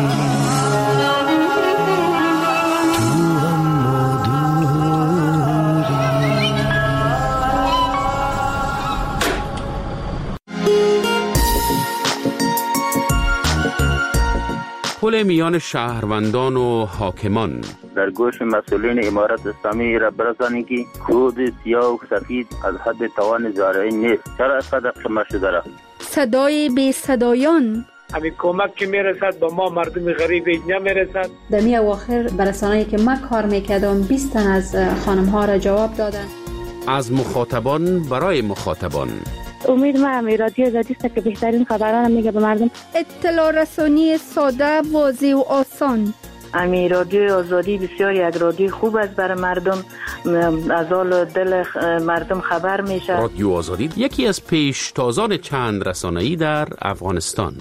پل میان شهروندان و حاکمان. در گوش مسئولین امارت اسلامی را برسانید که کود سیاه و سفید از حد توان زارعی نیست. چرا از قدر شما شده را؟ صدای بی صدایان. همین کمک که میرسد با ما مردم غریب اینجا میرسد. در می اواخر برسانه‌ای که من کار میکردم بیست تن از خانم ها را جواب دادن. از مخاطبان برای مخاطبان. امید ما هم رادیو آزادی است که بهترین خبران میگه به مردم. اطلاع رسانی ساده، واضح و آسان. امی رادیو آزادی بسیار یک رادیو خوب است برای مردم، از حال دل مردم خبر میشه. رادیو آزادی یکی از پیشتازان چند رسانه‌ای در افغانستان.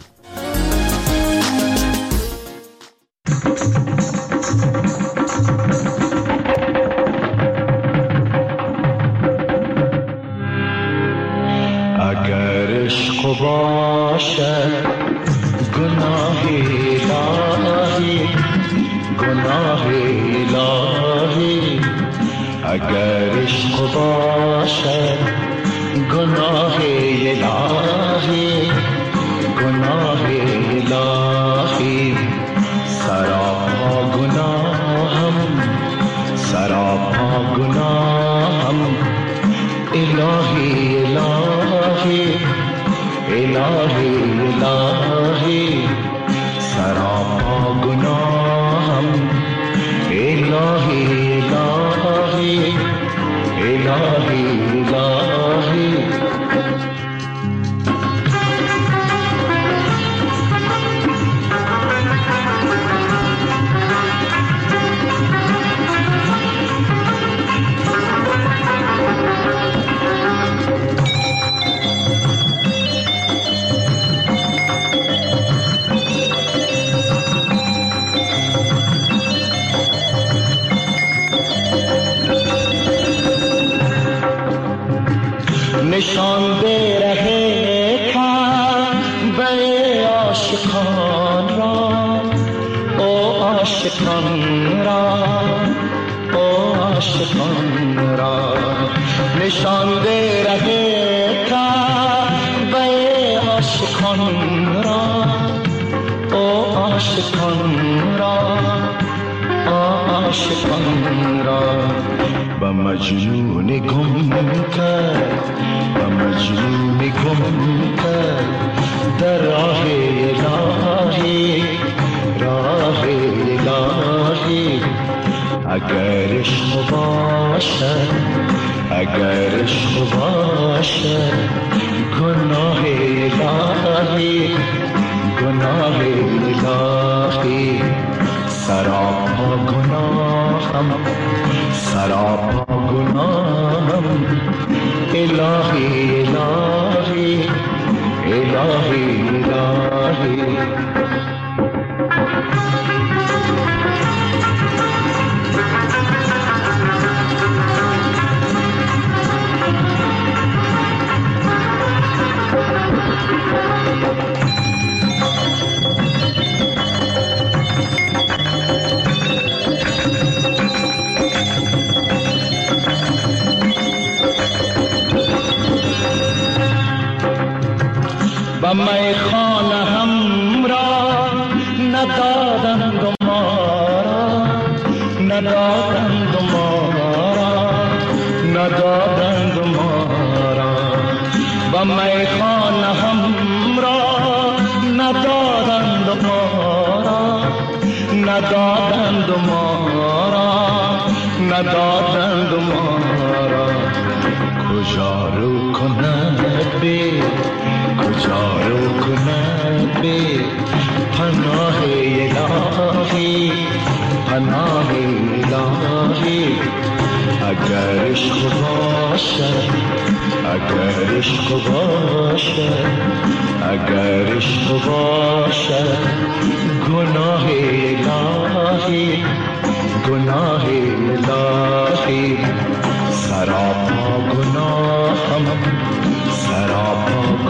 اگر عشق باشد گناه الهی، گناه الهی، اگر عشق باشد گناه الهی، گناه الهی، سراپا گناهم، سراپا گناهم، الهی الهی، الهی الهی، سراپا گناهم، الهی الهی، الهی الهی. نشان دے رہے کعبے عاشقان را، او عاشقان را، او عاشقان را، نشان دے رہے کعبے عاشقان را، او عاشقان را، عاشقان را، با مجنون گم کرد، با مجنون گم کرد در راه الهی، راه الهی. اگر عشق باشد، اگر عشق باشد گناه الهی، گناه الهی، سراپا گناهم، سراپا گناهم، الهی الهی، الهی الهی. و می خانه هم را ندادند ما را، ندادند ما را، ندادند ما را، و می خانه هم را ندادند ما را، ندادند ما را، ندادند ما را. کجا رو کند بی، کجا رو کند بی، پناه الهی، پناه الهی. اگر عشق باشد، اگر عشق باشد، اگر عشق باشد گناه الهی، گناه الهی، سراپا گناهم، سراپا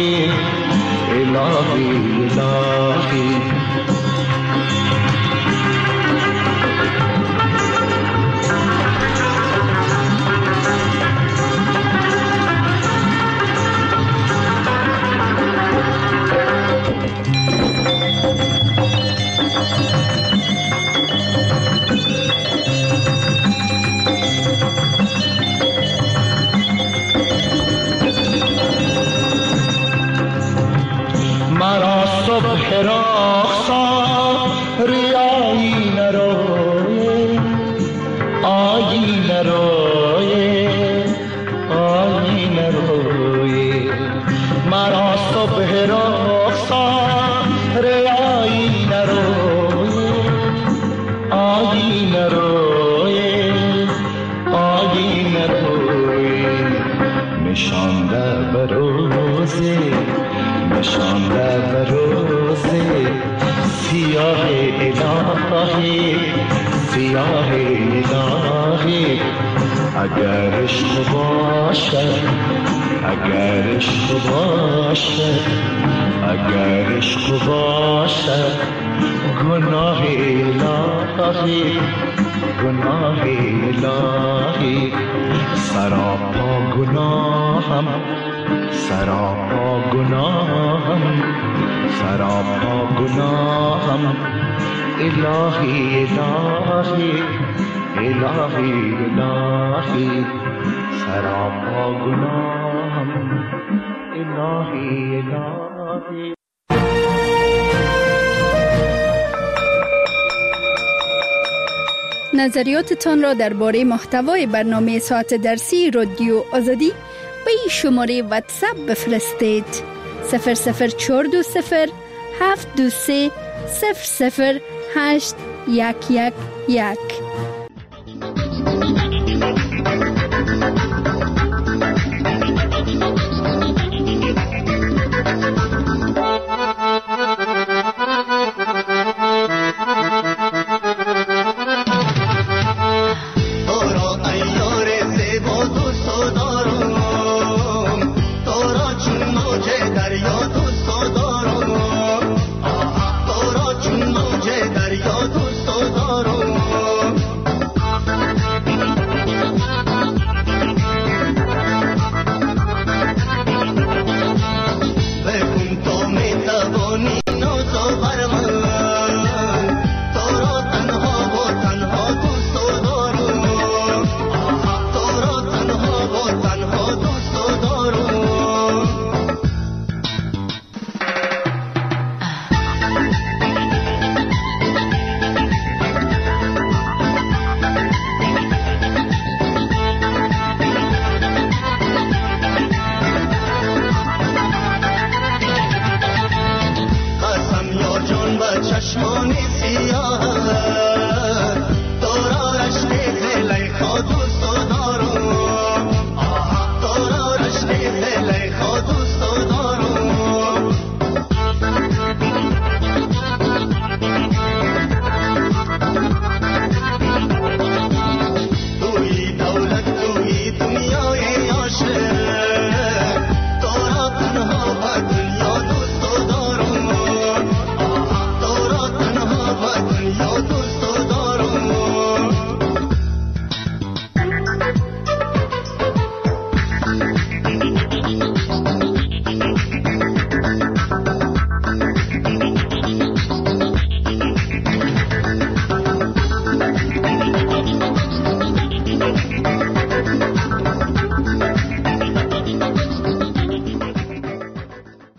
الهی الهی الهی مرا صبح رخسار آیینه روی آیینه روی آیینه روی مرا صبح رخسار آیینه روی آیینه روی آیینه روی نشانده به روزی نشانده به روزی سیاه الهی سیاه الهی اگر عشق باشد اگر عشق باشد اگر عشق باشد گناه الهی گناه الهی سراپا گناهم سراپا گناهم سراپا گناهم الهی الهی الهی الهی سراپا گناهم الهی الهی. نظریاتتان را درباره محتوای برنامه ساعت درسی رادیو آزادی به این شماره واتساپ بفرستید: صفر صفر چهار دو صفر هفت دو سه صفر صفر هشت یک یک یک.